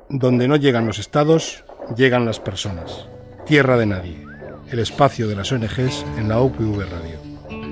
Donde no llegan los estados, llegan las personas. Tierra de Nadie, el espacio de las ONGs en la UPV Radio.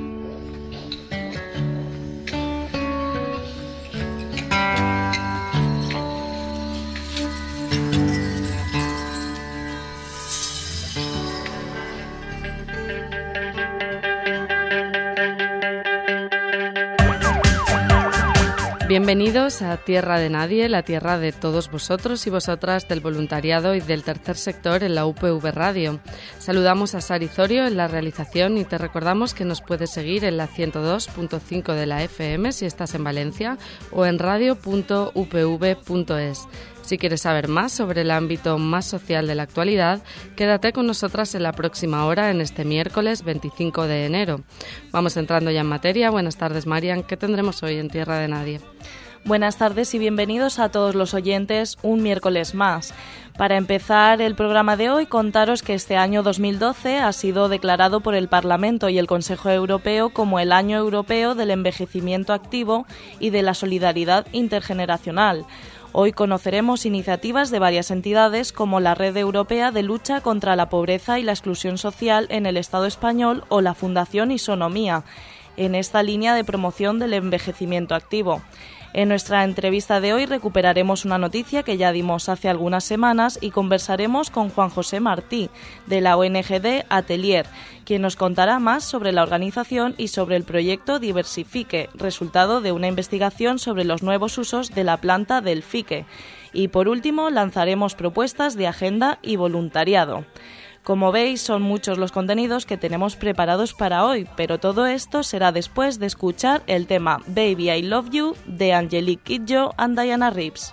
Bienvenidos a Tierra de Nadie, la tierra de todos vosotros y vosotras del voluntariado y del tercer sector en la UPV Radio. Saludamos a Sari Zorio en la realización y te recordamos que nos puedes seguir en la 102.5 de la FM si estás en Valencia o en radio.upv.es. Si quieres saber más sobre el ámbito más social de la actualidad, quédate con nosotras en la próxima hora en este miércoles 25 de enero. Vamos entrando ya en materia. Buenas tardes, Marian. ¿Qué tendremos hoy en Tierra de Nadie? Buenas tardes y bienvenidos a todos los oyentes un miércoles más. Para empezar el programa de hoy, contaros que este año 2012 ha sido declarado por el Parlamento y el Consejo Europeo como el Año Europeo del Envejecimiento Activo y de la Solidaridad Intergeneracional. Hoy conoceremos iniciativas de varias entidades como la Red Europea de Lucha contra la Pobreza y la Exclusión Social en el Estado español o la Fundación Isonomía, en esta línea de promoción del envejecimiento activo. En nuestra entrevista de hoy recuperaremos una noticia que ya dimos hace algunas semanas y conversaremos con Juan José Martí, de la ONG Atelier, quien nos contará más sobre la organización y sobre el proyecto Diversifique, resultado de una investigación sobre los nuevos usos de la planta del fique. Y por último, lanzaremos propuestas de agenda y voluntariado. Como veis, son muchos los contenidos que tenemos preparados para hoy, pero todo esto será después de escuchar el tema Baby I Love You de Angelique Kidjo and Diana Reeves.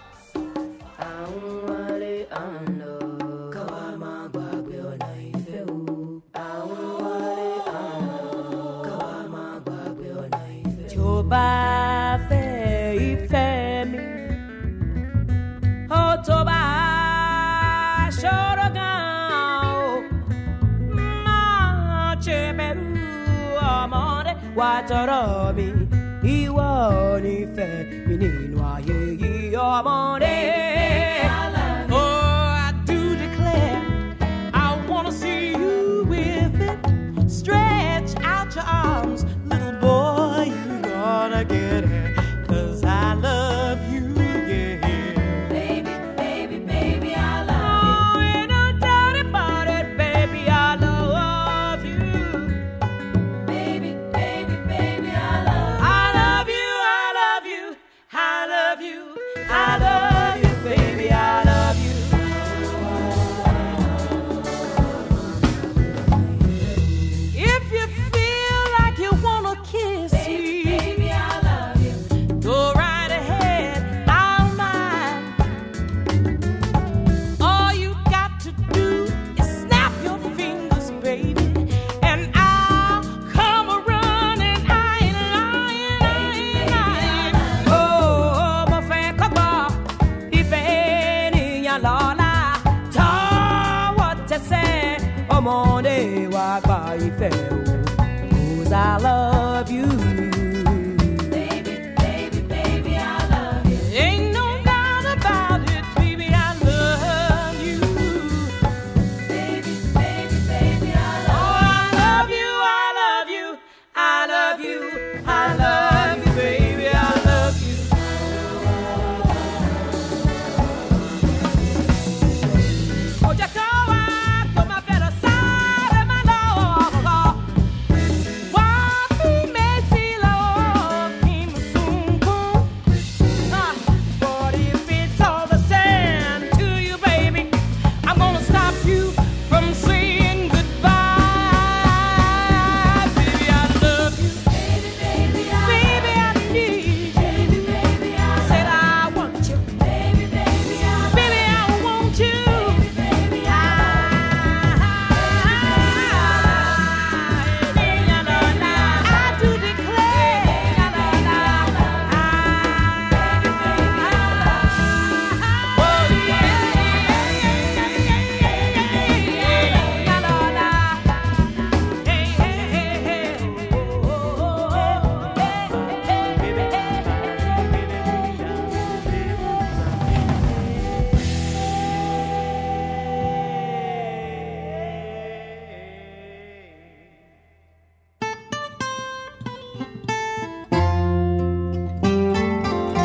Watorobi, iwoni fe, minino aye amore. Oh, I do declare, I wanna see you with it. Stretch out your arms, little boy, you gonna get it. 'Cause I love you, yeah. Baby, baby, baby, I love you. Oh, ain't no doubt about it, baby, I love you. Baby, baby, baby, I love you. I love you, I love you, I love you, I love you, baby, I love you. If you feel like you wanna kiss me, baby, I love you. Go right ahead, I'll mind. All you got to do is snap your fingers, baby, and I'll come a-running. I ain't lying. Oh, my friend, come on. If any ya lola, tell what to say. I'm on the walk by you, 'cause I love you. Baby, baby, baby, I love you. Ain't no doubt about it, baby, I love you. Baby, baby, baby, I love you. Oh, I love you, I love you, I love you, I love you, baby, I love you. Oh, ya come my better side of my love. Why me may see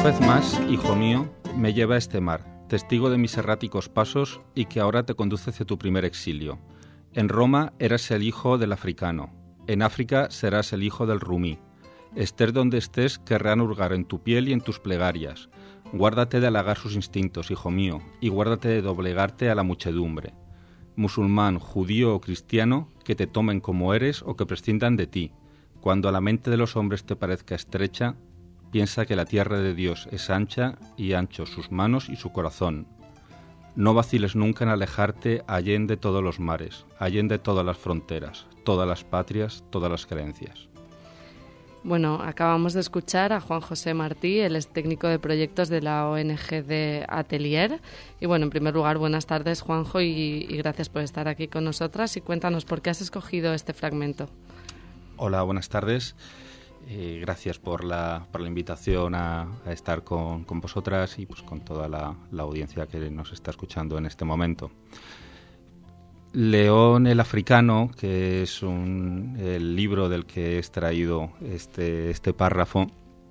vez más, hijo mío, me lleva a este mar, testigo de mis erráticos pasos y que ahora te conduce hacia tu primer exilio. En Roma eras el hijo del africano, en África serás el hijo del rumí. Estés donde estés, querrán hurgar en tu piel y en tus plegarias. Guárdate de halagar sus instintos, hijo mío, y guárdate de doblegarte a la muchedumbre. Musulmán, judío o cristiano, que te tomen como eres o que prescindan de ti. Cuando a la mente de los hombres te parezca estrecha, piensa que la tierra de Dios es ancha y anchos sus manos y su corazón. No vaciles nunca en alejarte allende todos los mares, allende todas las fronteras, todas las patrias, todas las creencias. Bueno, acabamos de escuchar a Juan José Martí, él es técnico de proyectos de la ONG de Atelier. Y bueno, en primer lugar, buenas tardes, Juanjo, y gracias por estar aquí con nosotras. Y cuéntanos, ¿por qué has escogido este fragmento? Hola, buenas tardes. Gracias por la invitación a estar con vosotras y pues con toda la audiencia que nos está escuchando en este momento. León el Africano, que es el libro del que he extraído este párrafo,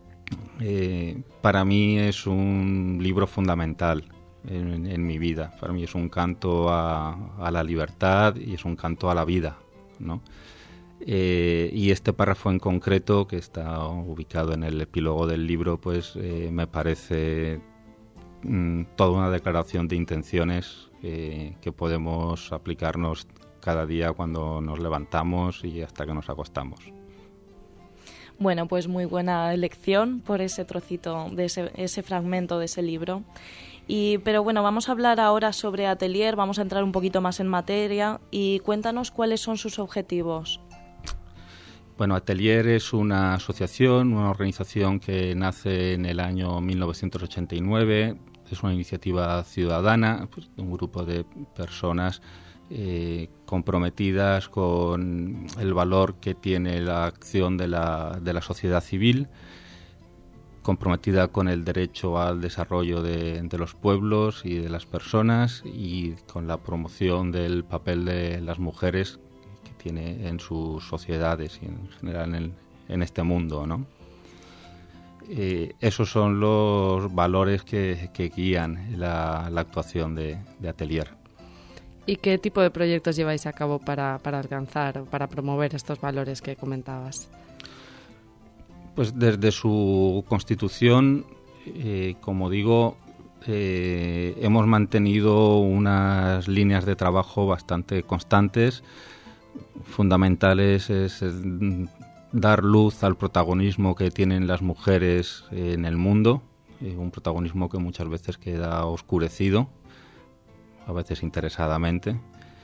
para mí es un libro fundamental en mi vida. Para mí es un canto a la libertad y es un canto a la vida, ¿no? Y este párrafo en concreto, que está ubicado en el epílogo del libro, pues me parece toda una declaración de intenciones que podemos aplicarnos cada día cuando nos levantamos y hasta que nos acostamos. Bueno, pues muy buena elección por ese trocito, de ese fragmento de ese libro. Pero bueno, vamos a hablar ahora sobre Atelier, vamos a entrar un poquito más en materia y cuéntanos cuáles son sus objetivos. Bueno, Atelier es una asociación, una organización que nace en el año 1989. Es una iniciativa ciudadana, pues, de un grupo de personas comprometidas con el valor que tiene la acción de la sociedad civil, comprometida con el derecho al desarrollo de los pueblos y de las personas y con la promoción del papel de las mujeres que tiene en sus sociedades y en general en este mundo, ¿no? Esos son los valores que guían la actuación de Atelier. ¿Y qué tipo de proyectos lleváis a cabo para alcanzar o para promover estos valores que comentabas? Pues desde su constitución, como digo, hemos mantenido unas líneas de trabajo bastante constantes. Fundamentales es dar luz al protagonismo que tienen las mujeres en el mundo, un protagonismo que muchas veces queda oscurecido, a veces interesadamente.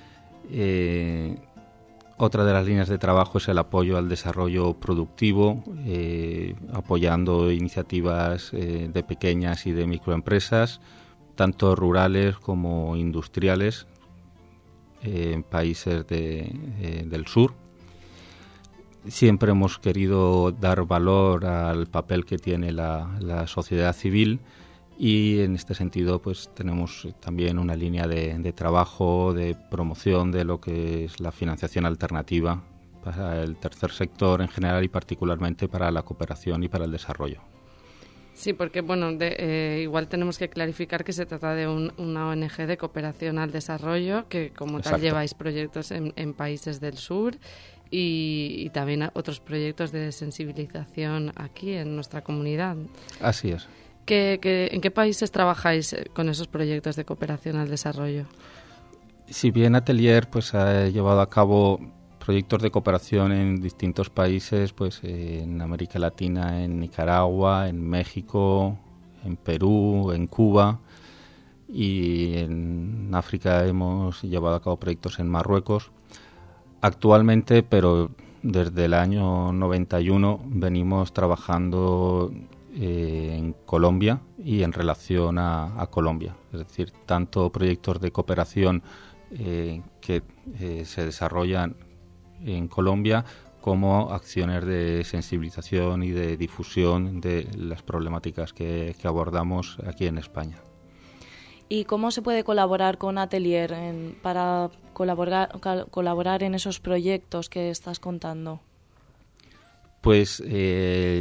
Otra de las líneas de trabajo es el apoyo al desarrollo productivo, apoyando iniciativas de pequeñas y de microempresas, tanto rurales como industriales, en países del sur. Siempre hemos querido dar valor al papel que tiene la sociedad civil y en este sentido pues tenemos también una línea de trabajo, de promoción de lo que es la financiación alternativa para el tercer sector en general y particularmente para la cooperación y para el desarrollo. Sí, porque bueno, igual tenemos que clarificar que se trata de una ONG de cooperación al desarrollo que como tal lleváis proyectos en países del sur y también otros proyectos de sensibilización aquí en nuestra comunidad. Así es. ¿En qué países trabajáis con esos proyectos de cooperación al desarrollo? Si bien Atelier pues ha llevado a cabo proyectos de cooperación en distintos países, pues en América Latina, en Nicaragua, en México, en Perú, en Cuba, y en África hemos llevado a cabo proyectos en Marruecos. Actualmente, pero desde el año 91, venimos trabajando en Colombia y en relación a Colombia. Es decir, tanto proyectos de cooperación que se desarrollan en Colombia como acciones de sensibilización y de difusión de las problemáticas que abordamos aquí en España. ¿Y cómo se puede colaborar con Atelier para colaborar en esos proyectos que estás contando? Pues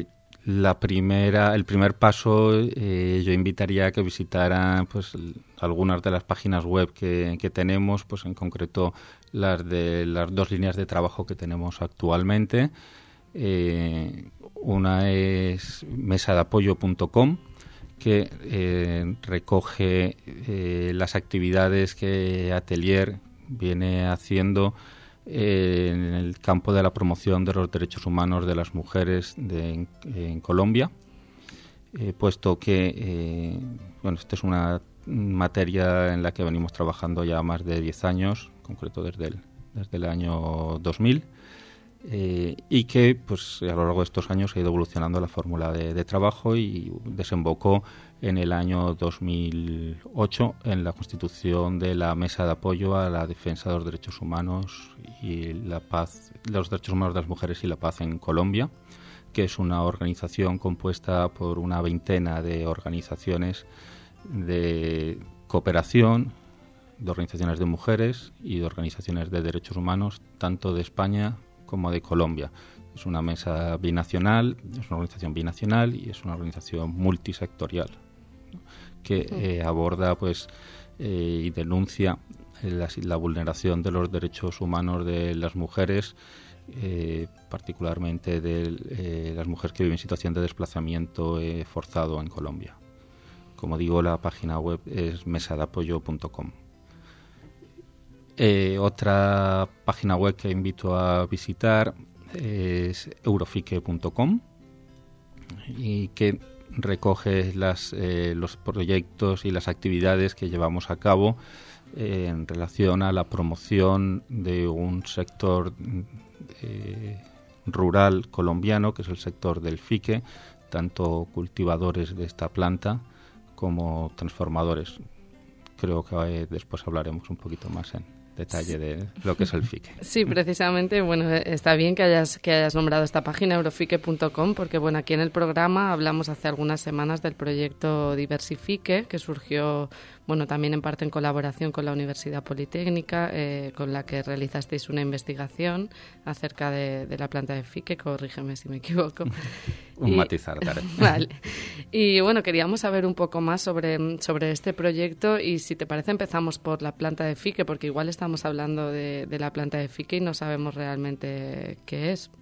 el primer paso, yo invitaría a que visitaran pues algunas de las páginas web que tenemos, pues en concreto las de las 2 líneas de trabajo que tenemos actualmente. Una es mesadeapoyo.com, que recoge las actividades que Atelier viene haciendo en el campo de la promoción de los derechos humanos de las mujeres en Colombia, puesto que esta es una materia en la que venimos trabajando ya más de 10 años, en concreto desde el año 2000, y que pues a lo largo de estos años ha ido evolucionando la fórmula de trabajo y desembocó en el año 2008 en la constitución de la Mesa de Apoyo a la Defensa de los Derechos Humanos y la Paz, los derechos humanos de las mujeres y la paz en Colombia, que es una organización compuesta por una veintena de organizaciones de cooperación, de organizaciones de mujeres y de organizaciones de derechos humanos, tanto de España como de Colombia. Es una mesa binacional, es una organización binacional y es una organización multisectorial, ¿no?, que aborda pues y denuncia la vulneración de los derechos humanos de las mujeres, particularmente de las mujeres que viven en situación de desplazamiento forzado en Colombia. Como digo, la página web es mesadeapoyo.com. Otra página web que invito a visitar es eurofique.com, y que recoge los proyectos y las actividades que llevamos a cabo en relación a la promoción de un sector rural colombiano, que es el sector del fique, tanto cultivadores de esta planta como transformadores. Creo que después hablaremos un poquito más en detalle de lo que es el fique. Sí, precisamente, bueno, está bien que hayas nombrado esta página, eurofique.com, porque bueno, aquí en el programa hablamos hace algunas semanas del proyecto Diversifique, que surgió, bueno, también en parte en colaboración con la Universidad Politécnica, con la que realizasteis una investigación acerca de la planta de fique, corrígeme si me equivoco. Matizar, Tare. Vale. Y bueno, queríamos saber un poco más sobre este proyecto, y si te parece empezamos por la planta de fique, porque igual estamos hablando de la planta de fique y no sabemos realmente qué es.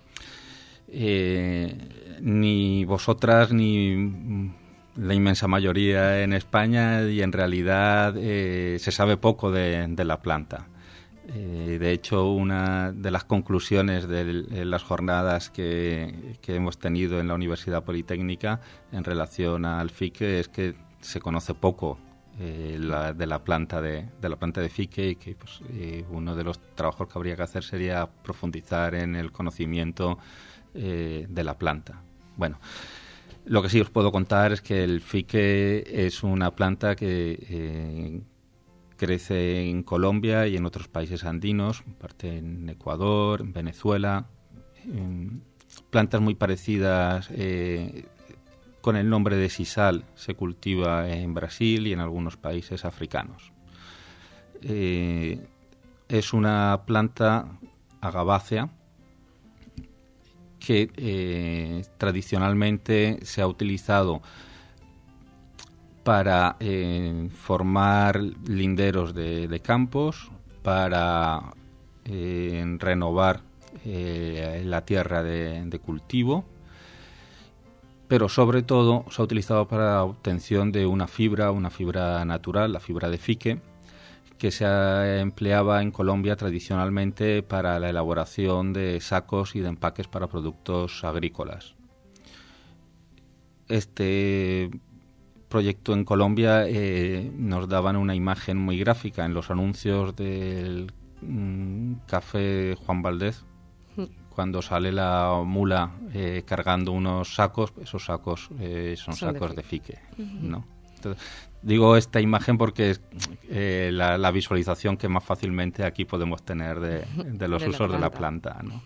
Ni vosotras ni la inmensa mayoría en España, y en realidad se sabe poco de la planta. De hecho, una de las conclusiones de las jornadas que hemos tenido en la Universidad Politécnica en relación al fique es que se conoce poco de la planta de fique, y que pues, uno de los trabajos que habría que hacer sería profundizar en el conocimiento de la planta. Bueno, lo que sí os puedo contar es que el fique es una planta que crece en Colombia y en otros países andinos, en parte en Ecuador, en Venezuela, plantas muy parecidas. Con el nombre de sisal se cultiva en Brasil y en algunos países africanos. Es una planta agabácea que tradicionalmente se ha utilizado para formar linderos de campos, para renovar la tierra de cultivo, pero sobre todo se ha utilizado para la obtención de una fibra natural, la fibra de fique, que se empleaba en Colombia tradicionalmente para la elaboración de sacos y de empaques para productos agrícolas. Este proyecto en Colombia nos daban una imagen muy gráfica en los anuncios del café Juan Valdez. Cuando sale la mula cargando unos sacos, esos sacos son sacos de fique, ¿no? Entonces, digo esta imagen porque es la visualización que más fácilmente aquí podemos tener de los usos de la planta, ¿no?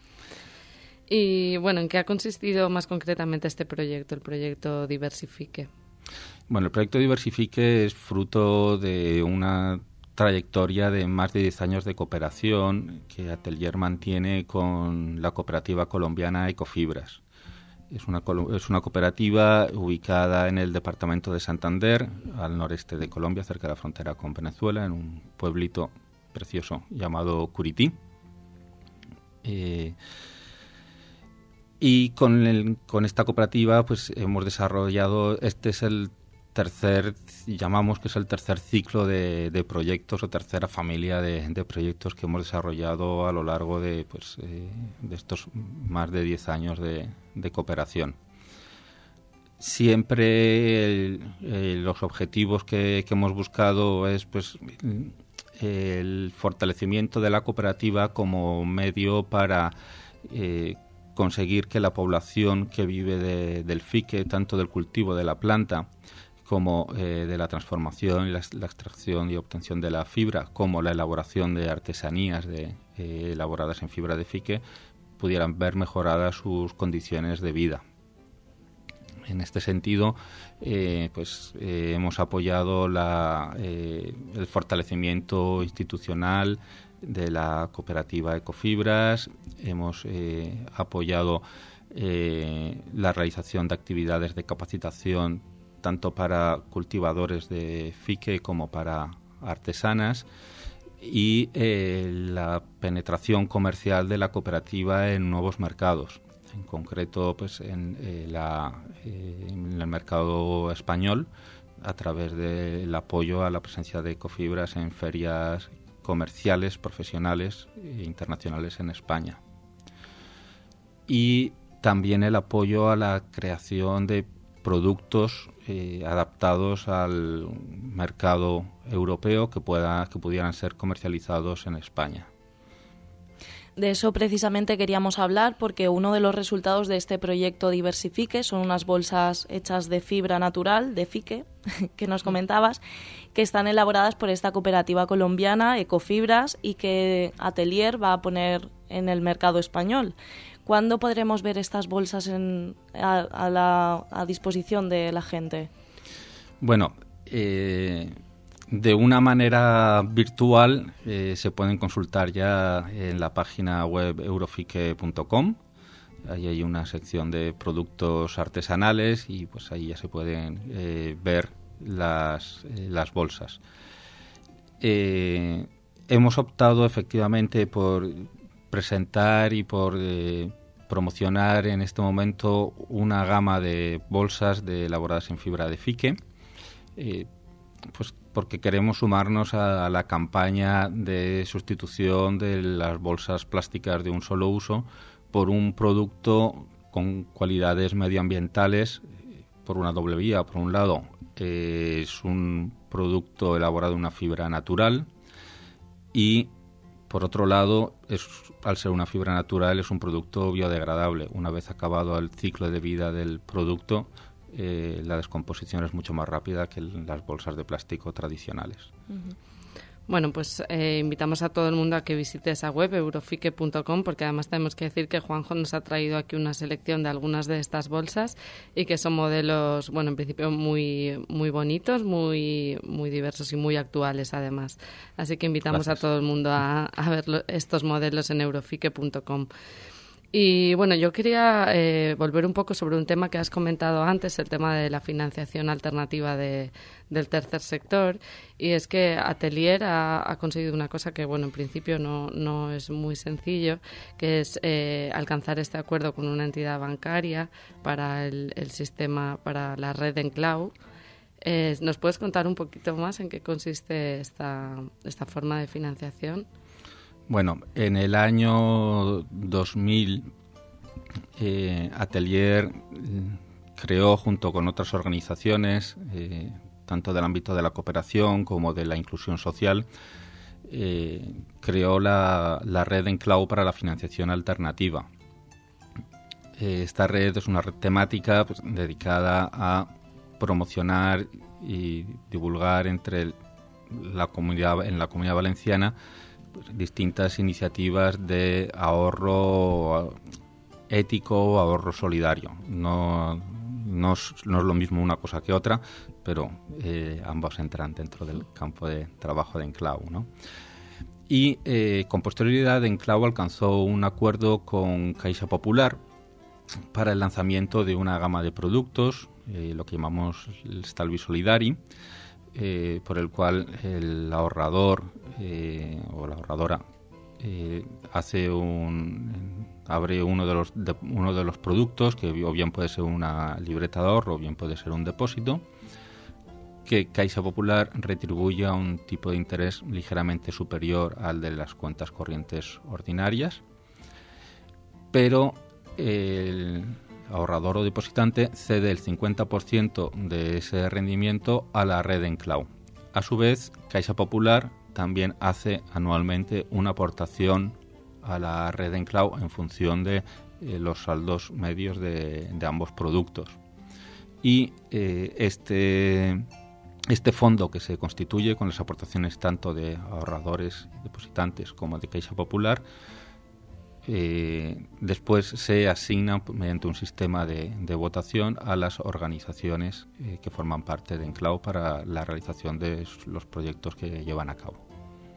Y bueno, ¿en qué ha consistido más concretamente este proyecto, el proyecto Diversifique? Bueno, el proyecto Diversifique es fruto de una trayectoria de más de 10 años de cooperación que Atelier mantiene con la cooperativa colombiana Ecofibras. Es una cooperativa ubicada en el departamento de Santander, al noreste de Colombia, cerca de la frontera con Venezuela, en un pueblito precioso llamado Curití. Y con esta cooperativa pues hemos desarrollado, este es el tercer ciclo de proyectos o tercera familia de proyectos que hemos desarrollado a lo largo de estos más de 10 años de cooperación. Siempre los objetivos que hemos buscado es pues el fortalecimiento de la cooperativa como medio para conseguir que la población que vive del fique, tanto del cultivo de la planta como de la transformación y la extracción y obtención de la fibra, como la elaboración de artesanías elaboradas en fibra de fique, pudieran ver mejoradas sus condiciones de vida. En este sentido, hemos apoyado el fortalecimiento institucional de la cooperativa Ecofibras, hemos apoyado la realización de actividades de capacitación tanto para cultivadores de fique como para artesanas, y la penetración comercial de la cooperativa en nuevos mercados, en concreto pues en el mercado español, a través del apoyo a la presencia de Ecofibras en ferias comerciales, profesionales e internacionales en España. Y también el apoyo a la creación de productos adaptados al mercado europeo que pudieran ser comercializados en España. De eso precisamente queríamos hablar, porque uno de los resultados de este proyecto Diversifique son unas bolsas hechas de fibra natural, de fique, que nos comentabas, que están elaboradas por esta cooperativa colombiana, Ecofibras, y que Atelier va a poner en el mercado español. ¿Cuándo podremos ver estas bolsas a disposición de la gente? Bueno, de una manera virtual se pueden consultar ya en la página web eurofique.com. Ahí hay una sección de productos artesanales y pues ahí ya se pueden ver las bolsas. Hemos optado efectivamente por presentar y por promocionar en este momento una gama de bolsas elaboradas en fibra de fique, pues porque queremos sumarnos a la campaña de sustitución de las bolsas plásticas de un solo uso por un producto con cualidades medioambientales por una doble vía. Por un lado, es un producto elaborado en una fibra natural y por otro lado, al ser una fibra natural, es un producto biodegradable. Una vez acabado el ciclo de vida del producto, la descomposición es mucho más rápida que las bolsas de plástico tradicionales. Uh-huh. Bueno, pues invitamos a todo el mundo a que visite esa web, eurofique.com, porque además tenemos que decir que Juanjo nos ha traído aquí una selección de algunas de estas bolsas y que son modelos, bueno, en principio muy muy bonitos, muy muy diversos y muy actuales además. Así que invitamos a todo el mundo a ver estos modelos en eurofique.com. Y bueno, yo quería volver un poco sobre un tema que has comentado antes, el tema de la financiación alternativa del tercer sector, y es que Atelier ha conseguido una cosa que, bueno, en principio no es muy sencillo, que es alcanzar este acuerdo con una entidad bancaria para el sistema, para la red en cloud. ¿Nos puedes contar un poquito más en qué consiste esta forma de financiación? Bueno, en el año 2000 Atelier creó, junto con otras organizaciones, tanto del ámbito de la cooperación como de la inclusión social, creó la red en cloud para la financiación alternativa. Esta red es una red temática pues, dedicada a promocionar y divulgar en la comunidad valenciana distintas iniciativas de ahorro ético, ahorro solidario. No es lo mismo una cosa que otra, pero ambos entran dentro del campo de trabajo de Enclau, ¿no? Y con posterioridad Enclau alcanzó un acuerdo con Caixa Popular para el lanzamiento de una gama de productos, lo que llamamos el Estalvi Solidari, por el cual el ahorrador o la ahorradora abre uno de los productos, que o bien puede ser una libreta de ahorro o bien puede ser un depósito, que Caixa Popular retribuye a un tipo de interés ligeramente superior al de las cuentas corrientes ordinarias, pero el ahorrador o depositante cede el 50% de ese rendimiento a la red Enclau. A su vez, Caixa Popular también hace anualmente una aportación a la red Enclau en función de los saldos medios de ambos productos. Y este fondo, que se constituye con las aportaciones tanto de ahorradores y depositantes como de Caixa Popular, después se asigna mediante un sistema de votación a las organizaciones que forman parte de Enclau para la realización de los proyectos que llevan a cabo.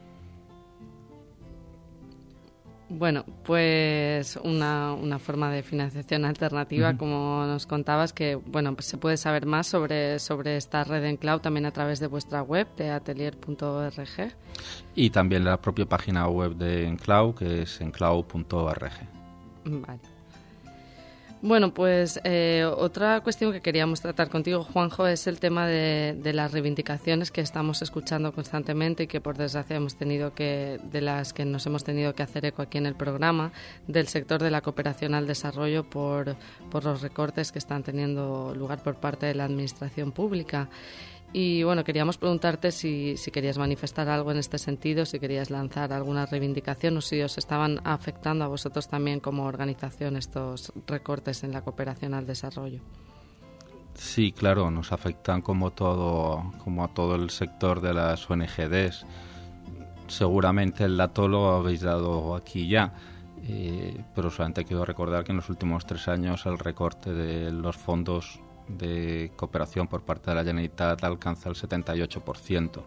Bueno, pues una forma de financiación alternativa, como nos contabas, que bueno, pues se puede saber más sobre esta red Enclau también a través de vuestra web, de atelier.org. Y también la propia página web de Enclau, que es enclau.org. Vale. Bueno, pues otra cuestión que queríamos tratar contigo, Juanjo, es el tema de las reivindicaciones que estamos escuchando constantemente y que por desgracia de las que nos hemos tenido que hacer eco aquí en el programa, del sector de la cooperación al desarrollo por los recortes que están teniendo lugar por parte de la administración pública. Y bueno, queríamos preguntarte si querías manifestar algo en este sentido, si querías lanzar alguna reivindicación o si os estaban afectando a vosotros también como organización estos recortes en la cooperación al desarrollo. Sí, claro, nos afectan como a todo el sector de las ONGDs. Seguramente el dato lo habéis dado aquí ya, pero solamente quiero recordar que en los últimos 3 años el recorte de los fondos de cooperación por parte de la Generalitat alcanza el 78%.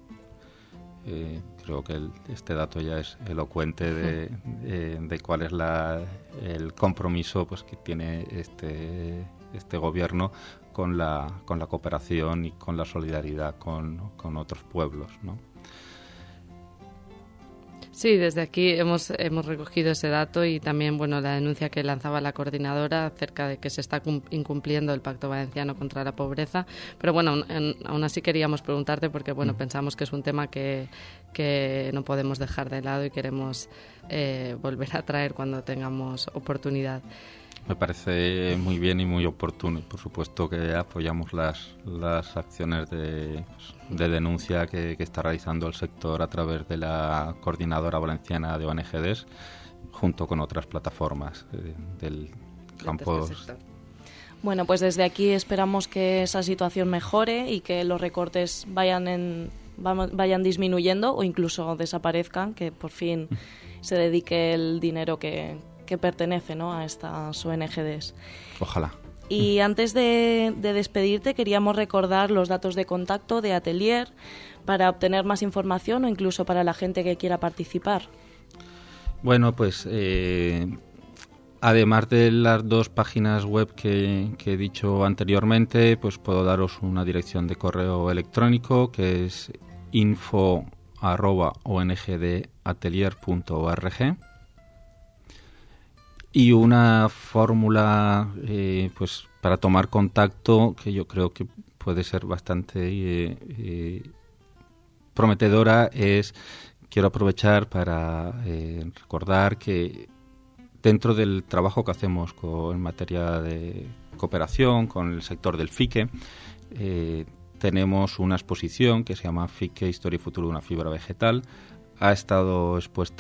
Creo que este dato ya es elocuente de cuál es el compromiso pues que tiene este gobierno con la cooperación y con la solidaridad con otros pueblos, ¿no? Sí, desde aquí hemos recogido ese dato y también la denuncia que lanzaba la coordinadora acerca de que se está incumpliendo el Pacto Valenciano contra la Pobreza. Pero aún así queríamos preguntarte porque pensamos que es un tema que no podemos dejar de lado y queremos volver a traer cuando tengamos oportunidad. Me parece muy bien y muy oportuno y por supuesto que apoyamos las acciones de denuncia que está realizando el sector a través de la Coordinadora Valenciana de ONGDs junto con otras plataformas del campo. Bueno, pues desde aquí esperamos que esa situación mejore y que los recortes vayan disminuyendo o incluso desaparezcan, que por fin se dedique el dinero que pertenece, ¿no?, a estas ONGDs. Ojalá. Y antes de despedirte, queríamos recordar los datos de contacto de Atelier para obtener más información o incluso para la gente que quiera participar. Bueno, pues además de las 2 páginas web que he dicho anteriormente, pues puedo daros una dirección de correo electrónico que es info@ongdatelier.org. Y una fórmula pues para tomar contacto que yo creo que puede ser bastante prometedora quiero aprovechar para recordar que dentro del trabajo que hacemos en materia de cooperación con el sector del FIQE, tenemos una exposición que se llama FIQE, Historia y Futuro de una Fibra Vegetal. Ha estado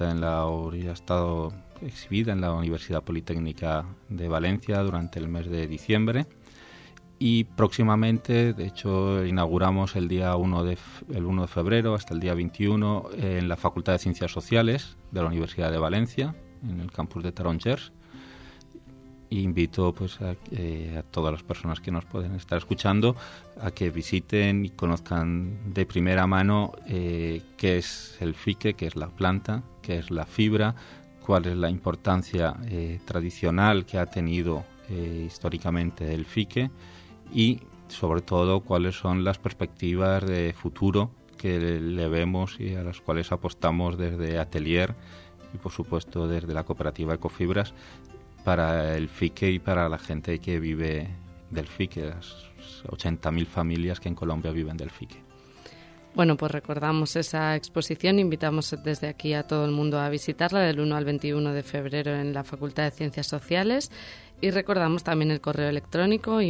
exhibida en la Universidad Politécnica de Valencia durante el mes de diciembre y próximamente, de hecho, inauguramos el 1 de febrero hasta el día 21 en la Facultad de Ciencias Sociales de la Universidad de Valencia, en el campus de Tarongers. Y invito pues a todas las personas que nos pueden estar escuchando a que visiten y conozcan de primera mano qué es el FIQE, qué es la planta, qué es la fibra, cuál es la importancia tradicional que ha tenido históricamente del FICE y sobre todo cuáles son las perspectivas de futuro que le vemos y a las cuales apostamos desde Atelier y por supuesto desde la cooperativa Ecofibras para el FICE y para la gente que vive del FICE, las 80.000 familias que en Colombia viven del FICE. Bueno, pues recordamos esa exposición, invitamos desde aquí a todo el mundo a visitarla del 1 al 21 de febrero en la Facultad de Ciencias Sociales y recordamos también el correo electrónico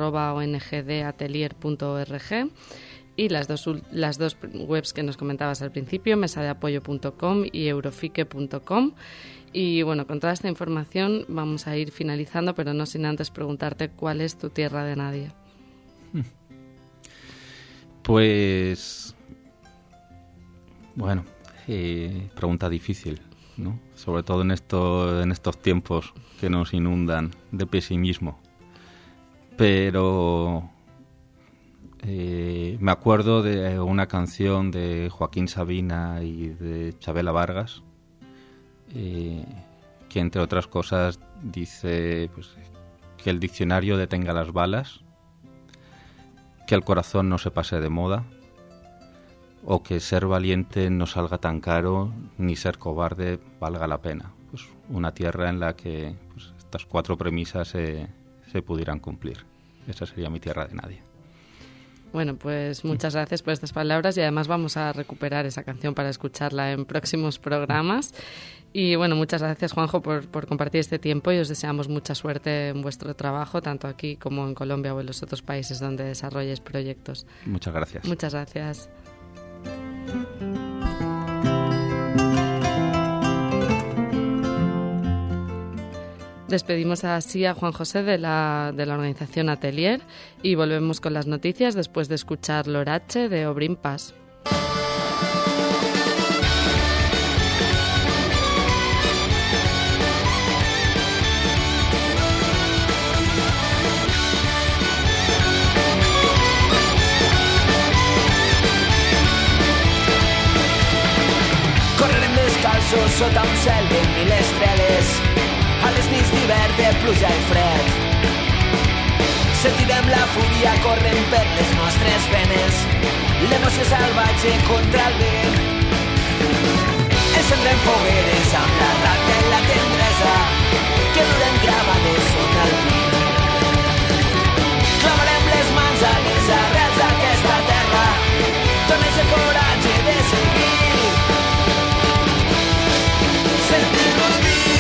info@ongdatelier.org y las dos webs que nos comentabas al principio, mesadeapoyo.com y eurofique.com. Y bueno, con toda esta información vamos a ir finalizando, pero no sin antes preguntarte cuál es tu tierra de nadie. Pues, bueno, pregunta difícil, ¿no? Sobre todo en estos tiempos que nos inundan de pesimismo. Pero me acuerdo de una canción de Joaquín Sabina y de Chabela Vargas, que entre otras cosas dice pues, que el diccionario detenga las balas, que el corazón no se pase de moda, o que ser valiente no salga tan caro, ni ser cobarde valga la pena. Pues una tierra en la que pues, estas 4 premisas se pudieran cumplir. Esa sería mi tierra de nadie. Bueno, pues muchas gracias por estas palabras y además vamos a recuperar esa canción para escucharla en próximos programas. Y bueno, muchas gracias, Juanjo, por compartir este tiempo y os deseamos mucha suerte en vuestro trabajo, tanto aquí como en Colombia o en los otros países donde desarrolléis proyectos. Muchas gracias. Muchas gracias. Despedimos así a Juan José de la organización Atelier y volvemos con las noticias después de escuchar L'Orache de Obrim Pas. Correrem descalços sota un cel de 1000 estrelles a les nits d'hivern de pluja i fred. Sentirem la fúria corrent per les nostres venes, l'emoció salvatge contra el vent. Encendrem fogueres amb la ràbia i la tendresa que duren gravades sota el pit. Clavarem les mans a les arrels d'aquesta terra, dones el coratge de seguir. Sentir-nos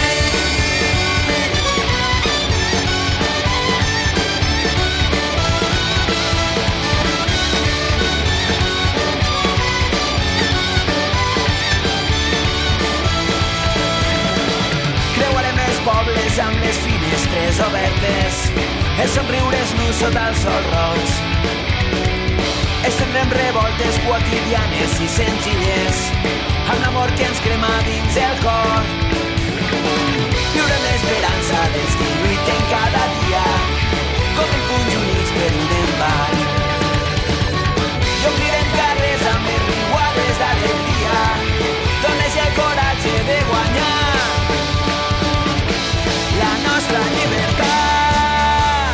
pobles amb les finestres obertes, els somriures nus sota el sol roig. Estendrem revoltes quotidianes i senzilles amb l'amor que ens crema dins el cor. Viurem l'esperança dels que lluiten cada dia com en punys units per un embat. I omplirem carrers amb les riuades d'alegria, dones el coratge de guanyar la nostra llibertat.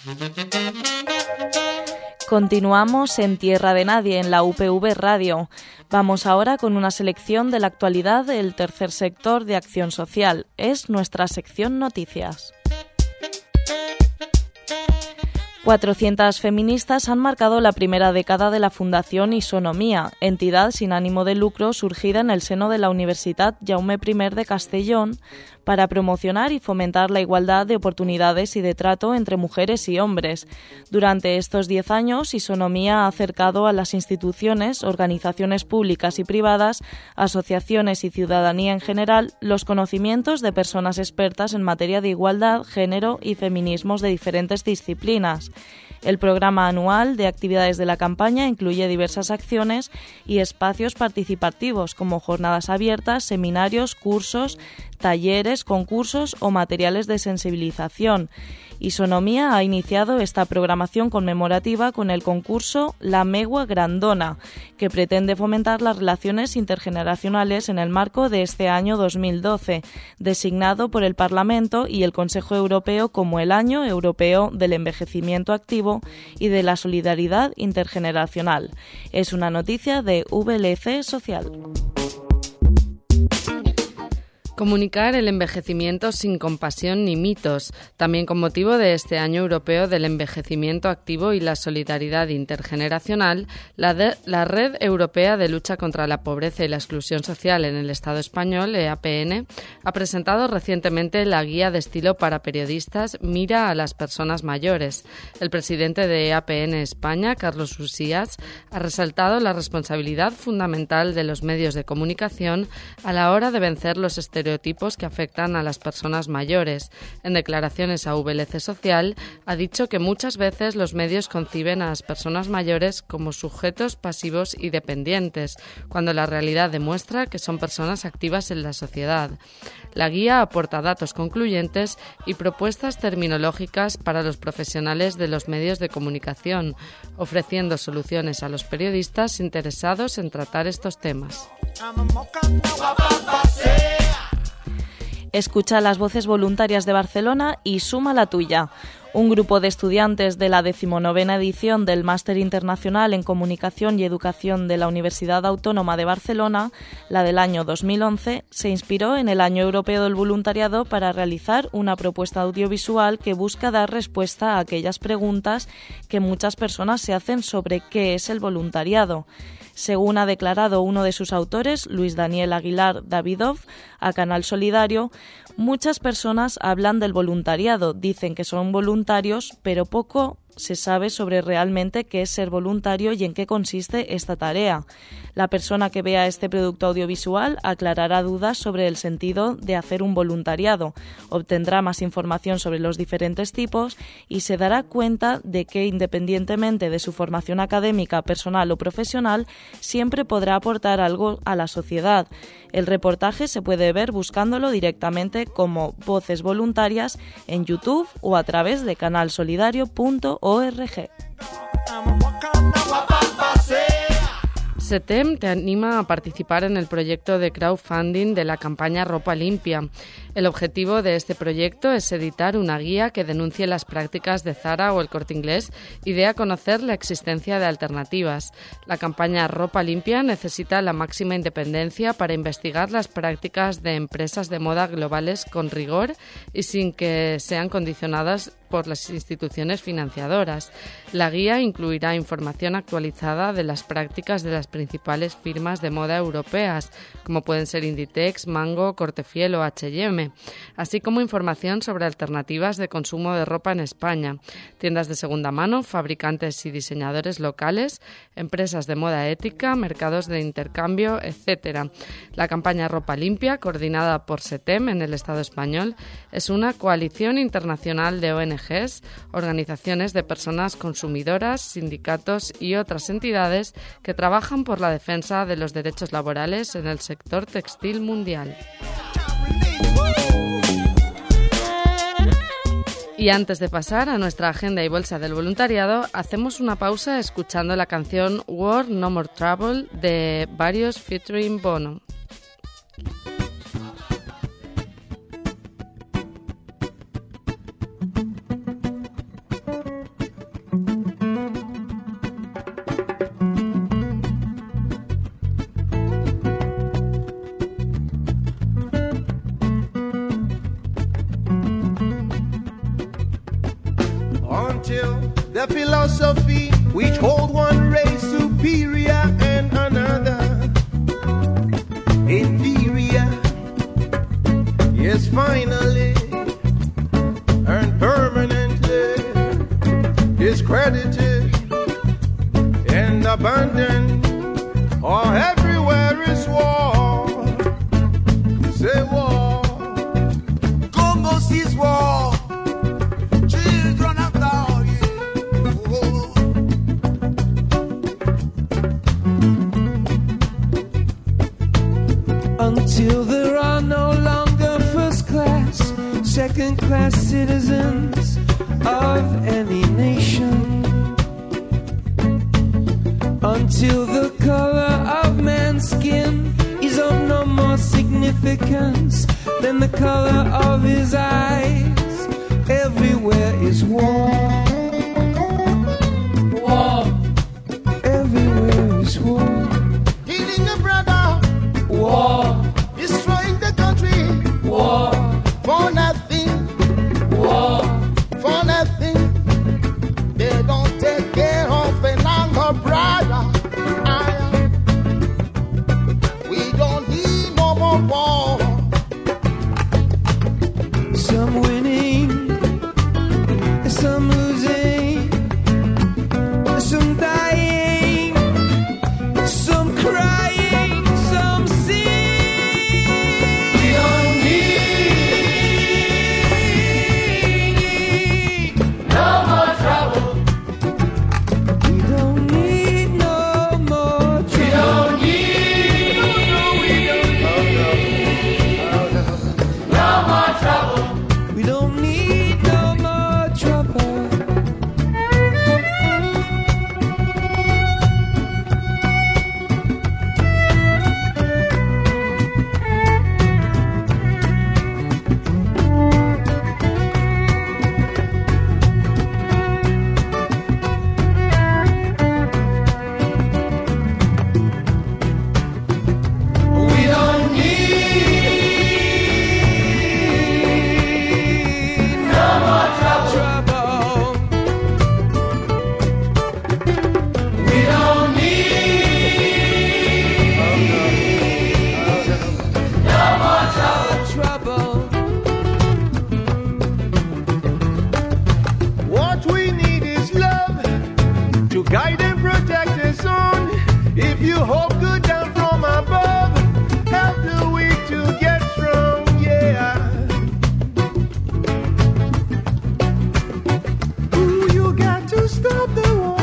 Continuamos en Tierra de Nadie, en la UPV Radio. Vamos ahora con una selección de la actualidad del tercer sector de acción social. Es nuestra sección Noticias. 400 feministas han marcado la primera década de la Fundación Isonomía, entidad sin ánimo de lucro surgida en el seno de la Universitat Jaume I de Castellón, para promocionar y fomentar la igualdad de oportunidades y de trato entre mujeres y hombres. Durante estos 10 años, Isonomía ha acercado a las instituciones, organizaciones públicas y privadas, asociaciones y ciudadanía en general, los conocimientos de personas expertas en materia de igualdad, género y feminismos de diferentes disciplinas. El programa anual de actividades de la campaña incluye diversas acciones y espacios participativos como jornadas abiertas, seminarios, cursos, talleres, concursos o materiales de sensibilización. Isonomía ha iniciado esta programación conmemorativa con el concurso La Megua Grandona, que pretende fomentar las relaciones intergeneracionales en el marco de este año 2012, designado por el Parlamento y el Consejo Europeo como el Año Europeo del Envejecimiento Activo y de la Solidaridad Intergeneracional. Es una noticia de VLC Social. Comunicar el envejecimiento sin compasión ni mitos. También con motivo de este Año Europeo del Envejecimiento Activo y la Solidaridad Intergeneracional, la Red Europea de Lucha contra la Pobreza y la Exclusión Social en el Estado Español, EAPN, ha presentado recientemente la guía de estilo para periodistas Mira a las personas mayores. El presidente de EAPN España, Carlos Usías, ha resaltado la responsabilidad fundamental de los medios de comunicación a la hora de vencer los estereotipos que afectan a las personas mayores. En declaraciones a VLC Social, ha dicho que muchas veces los medios conciben a las personas mayores como sujetos pasivos y dependientes, cuando la realidad demuestra que son personas activas en la sociedad. La guía aporta datos concluyentes y propuestas terminológicas para los profesionales de los medios de comunicación, ofreciendo soluciones a los periodistas interesados en tratar estos temas. Escucha las voces voluntarias de Barcelona y suma la tuya. Un grupo de estudiantes de la 19ª edición del Máster Internacional en Comunicación y Educación de la Universidad Autónoma de Barcelona, la del año 2011, se inspiró en el Año Europeo del Voluntariado para realizar una propuesta audiovisual que busca dar respuesta a aquellas preguntas que muchas personas se hacen sobre qué es el voluntariado. Según ha declarado uno de sus autores, Luis Daniel Aguilar Davidov, a Canal Solidario, muchas personas hablan del voluntariado, dicen que son voluntarios, pero poco se sabe sobre realmente qué es ser voluntario y en qué consiste esta tarea. La persona que vea este producto audiovisual aclarará dudas sobre el sentido de hacer un voluntariado, obtendrá más información sobre los diferentes tipos y se dará cuenta de que, independientemente de su formación académica, personal o profesional, siempre podrá aportar algo a la sociedad. El reportaje se puede ver buscándolo directamente como Voces Voluntarias en YouTube o a través de canalsolidario.org. SETEM te anima a participar en el proyecto de crowdfunding de la campaña Ropa Limpia. El objetivo de este proyecto es editar una guía que denuncie las prácticas de Zara o el Corte Inglés y dé a conocer la existencia de alternativas. La campaña Ropa Limpia necesita la máxima independencia para investigar las prácticas de empresas de moda globales con rigor y sin que sean condicionadas por las instituciones financiadoras. La guía incluirá información actualizada de las prácticas de las principales firmas de moda europeas, como pueden ser Inditex, Mango, Cortefiel o H&M, así como información sobre alternativas de consumo de ropa en España, tiendas de segunda mano, fabricantes y diseñadores locales, empresas de moda ética, mercados de intercambio, etc. La campaña Ropa Limpia, coordinada por SETEM en el Estado español, es una coalición internacional de ONGs, organizaciones de personas consumidoras, sindicatos y otras entidades que trabajan por la defensa de los derechos laborales en el sector textil mundial. Y antes de pasar a nuestra agenda y bolsa del voluntariado, hacemos una pausa escuchando la canción War No More Trouble de Varios featuring Bono. until the philosophy which hold one race superior and another inferior, yes, finally and permanently discredited and abandoned, or everywhere is war. Say war, Congo sees war. Children of God, until there are no longer first class, second class citizens of any nation, until the color of man's skin is of no more significance than the color of his eyes. Everywhere is war. War. Everywhere is war. Killing a brother. War. Destroying the country. War. For nothing. War. For nothing. They don't take care of an younger brother. We don't need no more war. Some winning, some losing, some dying, some crying, some sing. We don't need no more trouble. We don't need no more trouble. We don't need no more trouble. We don't need no more trouble. We don't need no more trouble. We don't need no more trouble. What we need is love to guide and protect us on. If you hope good down from above, help the weak to get strong, yeah. Ooh, you got to stop the war.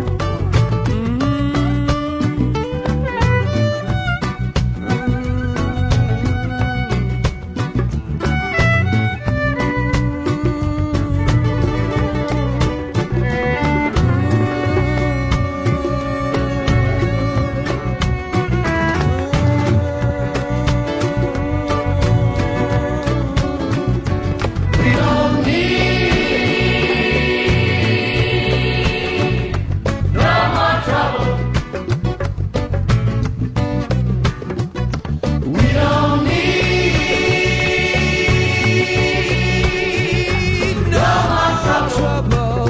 We don't need no more trouble. We don't need no more trouble.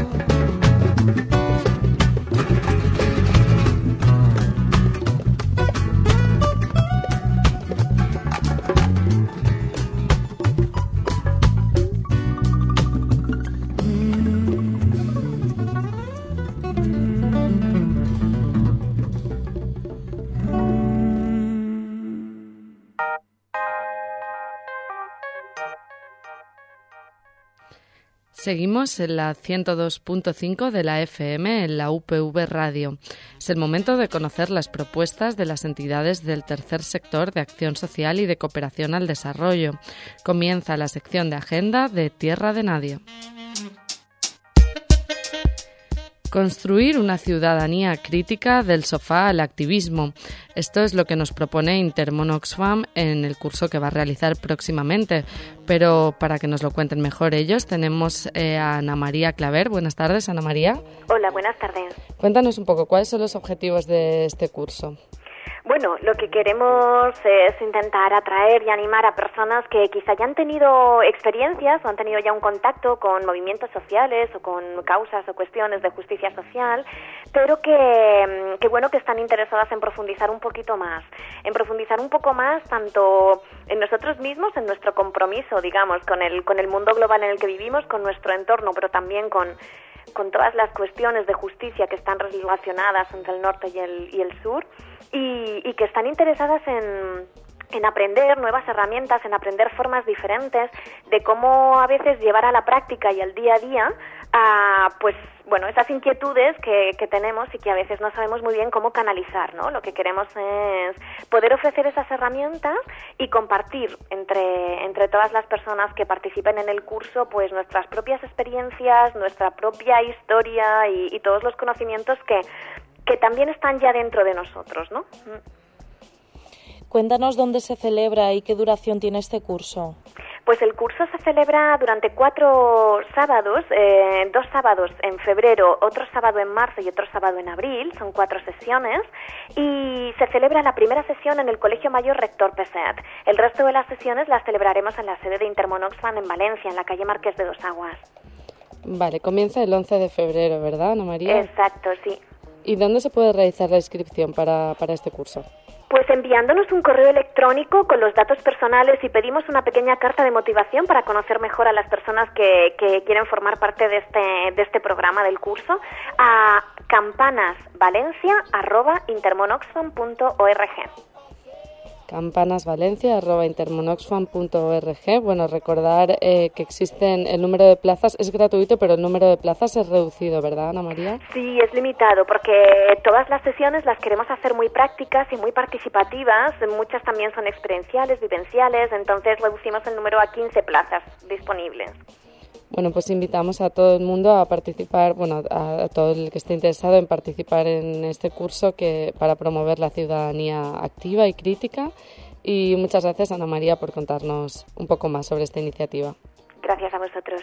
Seguimos en la 102.5 de la FM en la UPV Radio. Es el momento de conocer las propuestas de las entidades del tercer sector de acción social y de cooperación al desarrollo. Comienza la sección de agenda de Tierra de Nadie. Construir una ciudadanía crítica del sofá al activismo. Esto es lo que nos propone Intermon Oxfam en el curso que va a realizar próximamente. Pero para que nos lo cuenten mejor ellos, tenemos a Ana María Claver. Buenas tardes, Ana María. Hola, buenas tardes. Cuéntanos un poco, ¿cuáles son los objetivos de este curso? Bueno, lo que queremos es intentar atraer y animar a personas que quizá ya han tenido experiencias o han tenido ya un contacto con movimientos sociales o con causas o cuestiones de justicia social, pero que están interesadas en profundizar un poquito más, tanto en nosotros mismos, en nuestro compromiso, digamos, con el mundo global en el que vivimos, con nuestro entorno, pero también con todas las cuestiones de justicia que están relacionadas entre el norte y el sur, y que están interesadas en aprender nuevas herramientas, en aprender formas diferentes de cómo a veces llevar a la práctica y al día a día esas inquietudes que tenemos y que a veces no sabemos muy bien cómo canalizar, ¿no? Lo que queremos es poder ofrecer esas herramientas y compartir entre todas las personas que participen en el curso pues nuestras propias experiencias, nuestra propia historia y todos los conocimientos que también están ya dentro de nosotros, ¿no? Cuéntanos dónde se celebra y qué duración tiene este curso. Pues el curso se celebra durante 4 sábados, 2 sábados en febrero, otro sábado en marzo y otro sábado en abril, son 4 sesiones, y se celebra la primera sesión en el Colegio Mayor Rector Peset. El resto de las sesiones las celebraremos en la sede de Intermón Oxfam en Valencia, en la calle Marqués de Dos Aguas. Vale, comienza el 11 de febrero, ¿verdad, Ana María? Exacto, sí. ¿Y dónde se puede realizar la inscripción para este curso? Pues enviándonos un correo electrónico con los datos personales y pedimos una pequeña carta de motivación para conocer mejor a las personas que quieren formar parte de este programa del curso a campanasvalencia@intermonoxfam.org. campanasvalencia@intermonoxfam.org. Bueno, recordar que existen el número de plazas, es gratuito, pero el número de plazas es reducido, ¿verdad, Ana María? Sí, es limitado, porque todas las sesiones las queremos hacer muy prácticas y muy participativas, muchas también son experienciales, vivenciales, entonces reducimos el número a 15 plazas disponibles. Bueno, pues invitamos a todo el mundo a participar, a todo el que esté interesado en participar en este curso para promover la ciudadanía activa y crítica. Y muchas gracias, Ana María, por contarnos un poco más sobre esta iniciativa. Gracias a vosotros.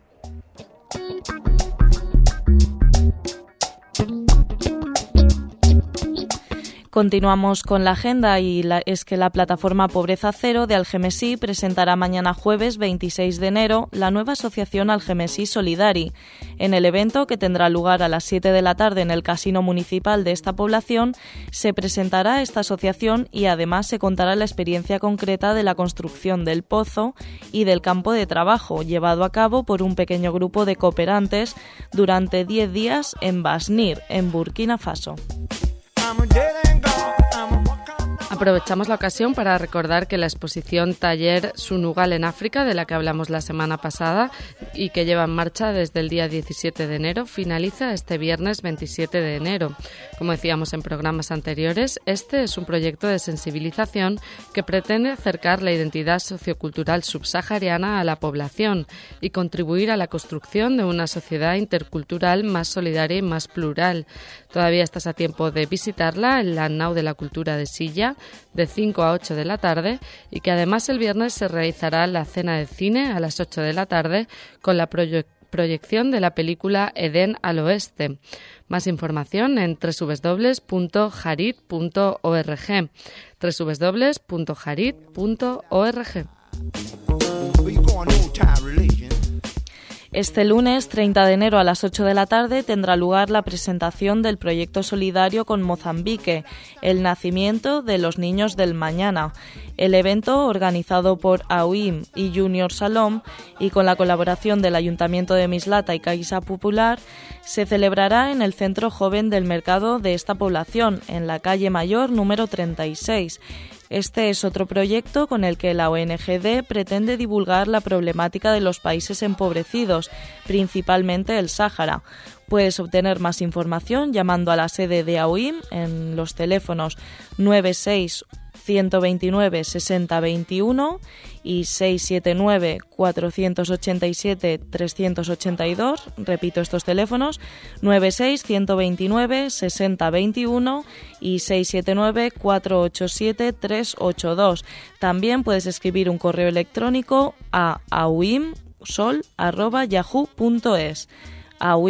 Continuamos con la agenda es que la plataforma Pobreza Cero de Algemesí presentará mañana jueves 26 de enero la nueva asociación Algemesí Solidari. En el evento, que tendrá lugar a las 7 de la tarde en el Casino Municipal de esta población, se presentará esta asociación y además se contará la experiencia concreta de la construcción del pozo y del campo de trabajo, llevado a cabo por un pequeño grupo de cooperantes durante 10 días en Basnir, en Burkina Faso. Aprovechamos la ocasión para recordar que la exposición Taller Sunugal en África, de la que hablamos la semana pasada y que lleva en marcha desde el día 17 de enero, finaliza este viernes 27 de enero. Como decíamos en programas anteriores, este es un proyecto de sensibilización que pretende acercar la identidad sociocultural subsahariana a la población y contribuir a la construcción de una sociedad intercultural más solidaria y más plural. Todavía estás a tiempo de visitarla en la Nau de la Cultura de Silla, de 5 a 8 de la tarde, y que además el viernes se realizará la cena de cine a las 8 de la tarde con la proyección de la película Edén al Oeste. Más información en www.jarit.org. www.jarit.org. Este lunes, 30 de enero a las 8 de la tarde, tendrá lugar la presentación del proyecto solidario con Mozambique, el nacimiento de los niños del mañana. El evento, organizado por AUIM y Junior Salom y con la colaboración del Ayuntamiento de Mislata y Caixa Popular, se celebrará en el Centro Joven del Mercado de esta población, en la calle Mayor número 36. Este es otro proyecto con el que la ONGD pretende divulgar la problemática de los países empobrecidos, principalmente el Sáhara. Puedes obtener más información llamando a la sede de AUIM en los teléfonos 96 129 60 21 y 679 487 382. Repito estos teléfonos: 96 129 60 21 y 679 487 382. También puedes escribir un correo electrónico a auimsol@yahoo.es.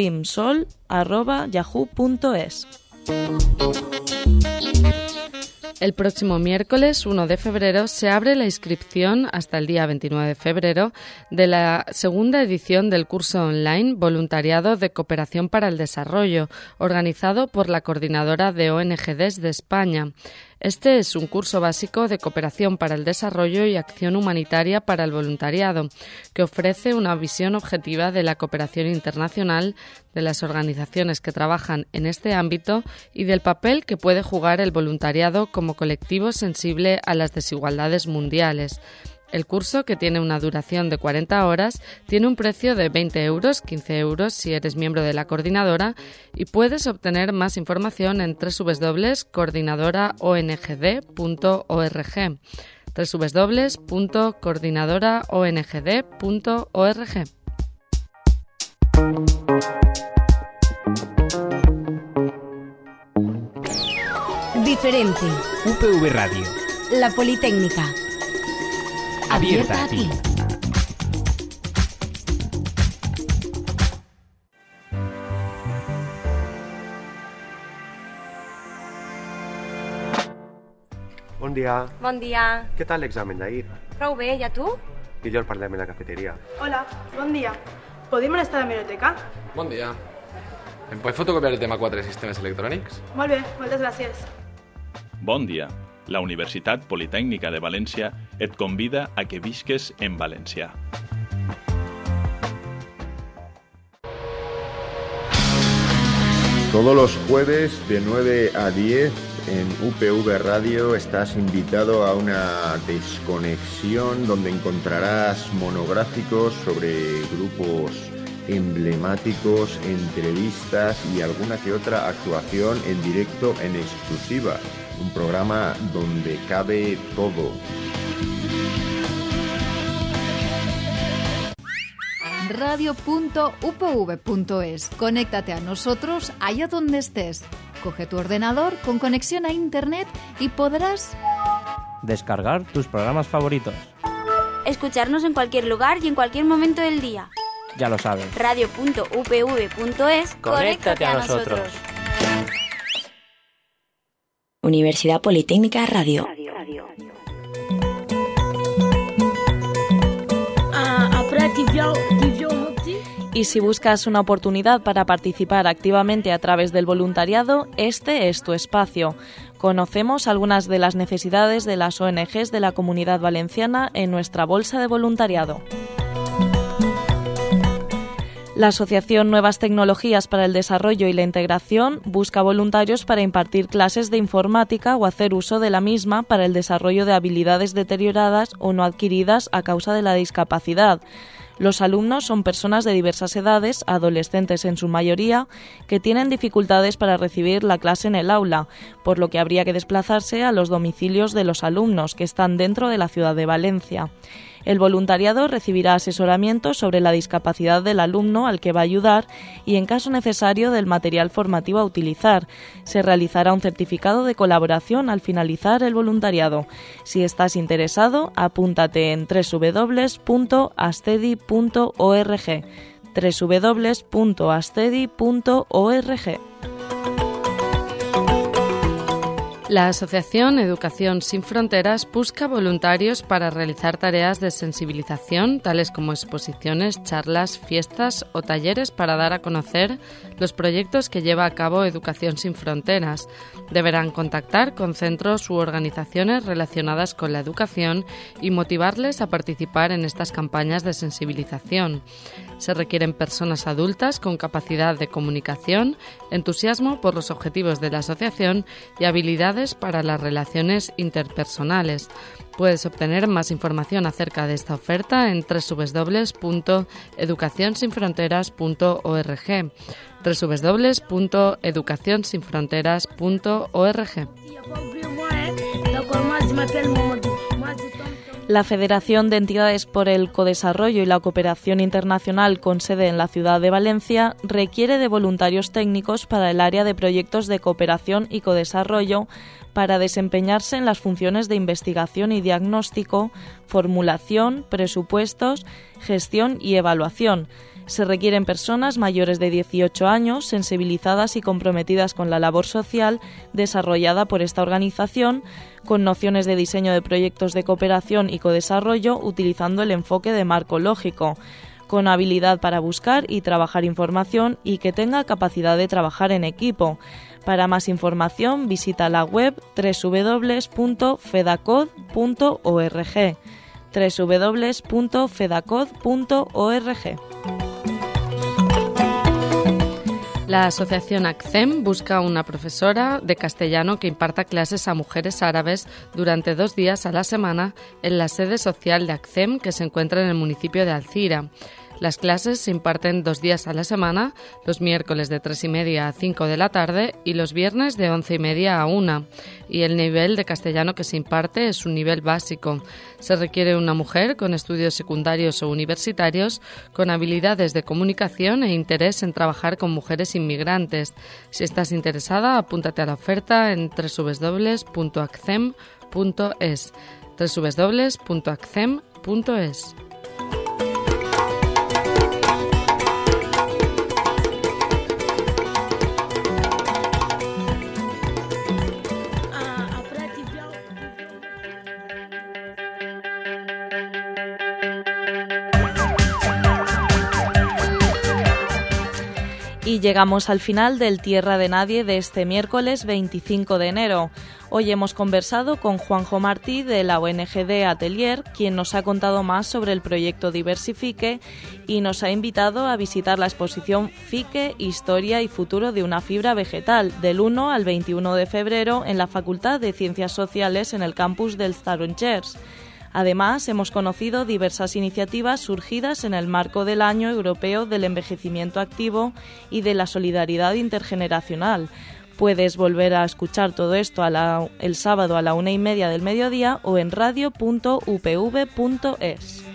auimsol@yahoo.es. El próximo miércoles 1 de febrero se abre la inscripción hasta el día 29 de febrero de la segunda edición del curso online Voluntariado de Cooperación para el Desarrollo, organizado por la Coordinadora de ONGs de España. Este es un curso básico de cooperación para el desarrollo y acción humanitaria para el voluntariado, que ofrece una visión objetiva de la cooperación internacional, de las organizaciones que trabajan en este ámbito y del papel que puede jugar el voluntariado como colectivo sensible a las desigualdades mundiales. El curso, que tiene una duración de 40 horas, tiene un precio de 20 euros, 15 euros si eres miembro de la coordinadora, y puedes obtener más información en www.coordinadoraongd.org www.coordinadoraongd.org. Diferente. UPV Radio. La Politécnica. Abierta a ti. Bon dia. Bon dia. Què tal l'examen d'ahir? Prou bé, i a tu? Millor parlem en la cafeteria. Hola, bon dia. Podem anar a la biblioteca? Bon dia. Em pots fotocopiar el tema 4 de sistemes electrònics? Molt bé, moltes gràcies. Bon dia. La Universitat Politècnica de València et convida a que visques en valencià. Todos los jueves de 9 a 10 en UPV Radio estás invitado a una desconexión donde encontrarás monográficos sobre grupos emblemáticos, entrevistas y alguna que otra actuación en directo en exclusiva. Un programa donde cabe todo. Radio.upv.es. Conéctate a nosotros allá donde estés. Coge tu ordenador con conexión a internet y podrás descargar tus programas favoritos. Escucharnos en cualquier lugar y en cualquier momento del día. Ya lo sabes. Radio.upv.es. Conéctate a nosotros. Universidad Politécnica Radio. Y si buscas una oportunidad para participar activamente a través del voluntariado, este es tu espacio. Conocemos algunas de las necesidades de las ONGs de la Comunidad Valenciana en nuestra bolsa de voluntariado. La Asociación Nuevas Tecnologías para el Desarrollo y la Integración busca voluntarios para impartir clases de informática o hacer uso de la misma para el desarrollo de habilidades deterioradas o no adquiridas a causa de la discapacidad. Los alumnos son personas de diversas edades, adolescentes en su mayoría, que tienen dificultades para recibir la clase en el aula, por lo que habría que desplazarse a los domicilios de los alumnos que están dentro de la ciudad de Valencia. El voluntariado recibirá asesoramiento sobre la discapacidad del alumno al que va a ayudar y, en caso necesario, del material formativo a utilizar. Se realizará un certificado de colaboración al finalizar el voluntariado. Si estás interesado, apúntate en www.astedi.org. www.astedi.org. La Asociación Educación Sin Fronteras busca voluntarios para realizar tareas de sensibilización, tales como exposiciones, charlas, fiestas o talleres para dar a conocer los proyectos que lleva a cabo Educación Sin Fronteras. Deberán contactar con centros u organizaciones relacionadas con la educación y motivarles a participar en estas campañas de sensibilización. Se requieren personas adultas con capacidad de comunicación, entusiasmo por los objetivos de la asociación y habilidades para las relaciones interpersonales. Puedes obtener más información acerca de esta oferta en www.educacionsinfronteras.org. www.educacionsinfronteras.org. La Federación de Entidades por el Codesarrollo y la Cooperación Internacional con sede en la ciudad de Valencia requiere de voluntarios técnicos para el área de proyectos de cooperación y codesarrollo para desempeñarse en las funciones de investigación y diagnóstico, formulación, presupuestos, gestión y evaluación. Se requieren personas mayores de 18 años, sensibilizadas y comprometidas con la labor social desarrollada por esta organización, con nociones de diseño de proyectos de cooperación y codesarrollo utilizando el enfoque de marco lógico, con habilidad para buscar y trabajar información y que tenga capacidad de trabajar en equipo. Para más información visita la web www.fedacod.org www.fedacod.org. La asociación ACCEM busca una profesora de castellano que imparta clases a mujeres árabes durante 2 días a la semana en la sede social de ACCEM, que se encuentra en el municipio de Alcira. Las clases se imparten 2 días a la semana, los miércoles de 3:30 a 5 de la tarde y los viernes de 11:30 a 1. Y el nivel de castellano que se imparte es un nivel básico. Se requiere una mujer con estudios secundarios o universitarios, con habilidades de comunicación e interés en trabajar con mujeres inmigrantes. Si estás interesada, apúntate a la oferta en www.accem.es. www.accem.es. Y llegamos al final del Tierra de Nadie de este miércoles 25 de enero. Hoy hemos conversado con Juanjo Martí de la ONG de Atelier, quien nos ha contado más sobre el proyecto Diversifique y nos ha invitado a visitar la exposición Fique, Historia y Futuro de una fibra vegetal, del 1 al 21 de febrero en la Facultad de Ciencias Sociales en el campus del Tarongers. Además, hemos conocido diversas iniciativas surgidas en el marco del Año Europeo del Envejecimiento Activo y de la Solidaridad Intergeneracional. Puedes volver a escuchar todo esto el sábado a la 1:30 del mediodía o en radio.upv.es.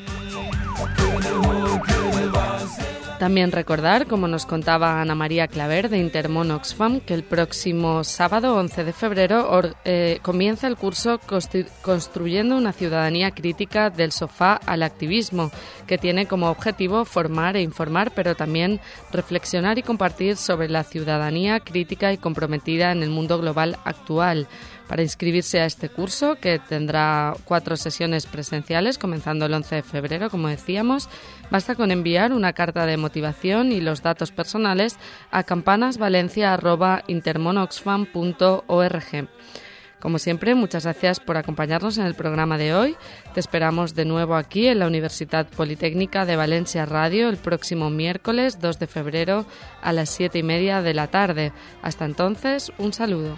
También recordar, como nos contaba Ana María Claver de Intermón Oxfam, que el próximo sábado 11 de febrero comienza el curso Construyendo una ciudadanía crítica del sofá al activismo, que tiene como objetivo formar e informar, pero también reflexionar y compartir sobre la ciudadanía crítica y comprometida en el mundo global actual. Para inscribirse a este curso, que tendrá 4 sesiones presenciales, comenzando el 11 de febrero, como decíamos, basta con enviar una carta de motivación y los datos personales a campanasvalencia@intermonoxfam.org. Como siempre, muchas gracias por acompañarnos en el programa de hoy. Te esperamos de nuevo aquí en la Universidad Politécnica de Valencia Radio el próximo miércoles 2 de febrero a las 7:30 de la tarde. Hasta entonces, un saludo.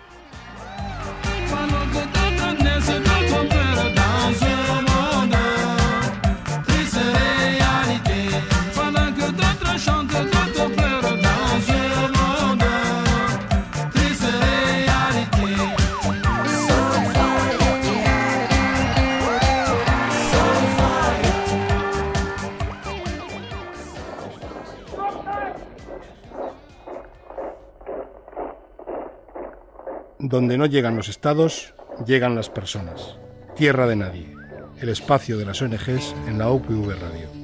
Donde no llegan los estados, llegan las personas. Tierra de Nadie, el espacio de las ONGs en la UPV Radio.